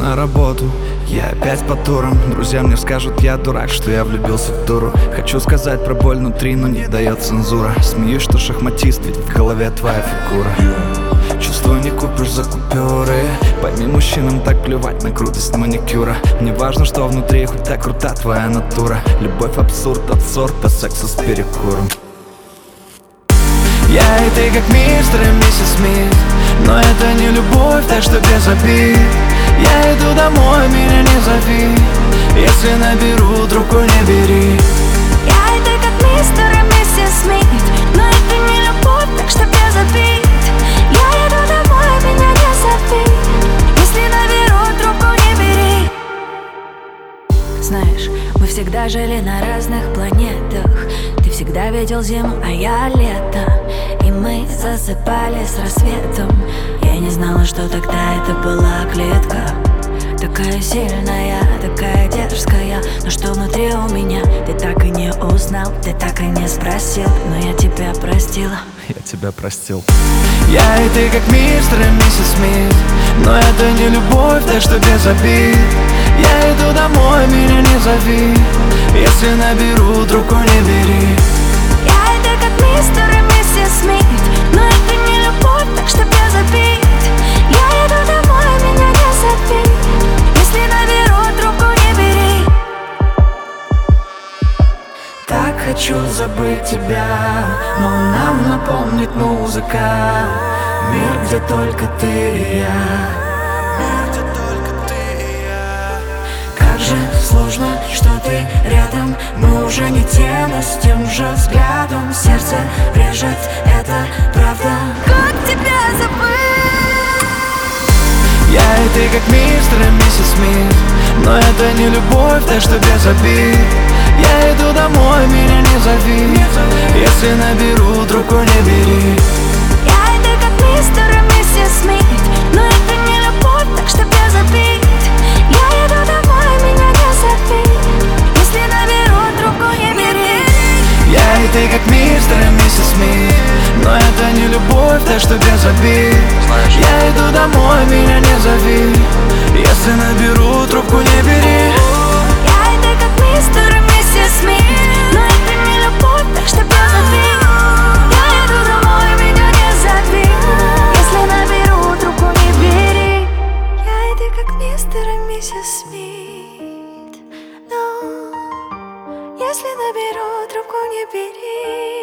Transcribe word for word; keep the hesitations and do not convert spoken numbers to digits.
на работу, я опять по турам. Друзья мне скажут, я дурак, что я влюбился в дуру. Хочу сказать про боль внутри, но не дает цензура. Смеюсь, что шахматист, ведь в голове твоя фигура. Чувствую, не купишь за купюры. Пойми, мужчинам так плевать на крутость маникюра. Мне важно, что внутри, хоть так крута твоя натура. Любовь абсурд от сорта секса с перекуром. Я и ты как мистер и миссис Смит, но это не любовь, так что без обид. Я иду домой, меня не зови. Если наберу, трубку не бери. Я и ты как мистер и миссис Смит, но это не любовь, так что без обид. Я иду домой, меня не зови. Если наберу, трубку не бери. Знаешь, мы всегда жили на разных планетах. Ты всегда видел зиму, а я лето. И мы засыпали с рассветом. Я не знала, что тогда это была клетка. Такая сильная, такая дерзкая. Но что внутри у меня, ты так и не узнал, ты так и не спросил. Но я тебя простила. Я тебя простил. Я и ты как мистер и миссис Смит, но это не любовь, так что без обид. Я иду домой, меня не зови. Если наберу, трубку не бери. Я и ты как мистер и миссис Смит, но это не любовь, так что без обид. Я иду домой, меня не зови. Если наберу, трубку не бери. Так хочу забыть тебя, но нам напомнит музыка. Мир, где только ты и я. Мир, где только ты и я. Как же сложно, что ты рядом. Мы уже не те, но с тем же взглядом. Сердце режет, это правда. Как тебя забыть? Я и ты как мистер и миссис Смит, но это не любовь, так что без обид. Я иду домой, меня не зови. Если наберу, трубку не бери. Я и ты как мистер и миссис Смит, но это не любовь, так что без обид. Я иду домой, меня не зови. Если наберу, трубку не бери. Я и ты как мистер и миссис Смит, но это не любовь, так что без обид. Я иду домой, меня не зови. Если наберу, трубку не бери. Я и ты как мистер и миссис Смит, но это не любовь, так что без обид. Я иду домой, меня не зови. Если наберу, трубку не бери. Я и ты как мистер и миссис Смит, но если наберу, трубку не бери.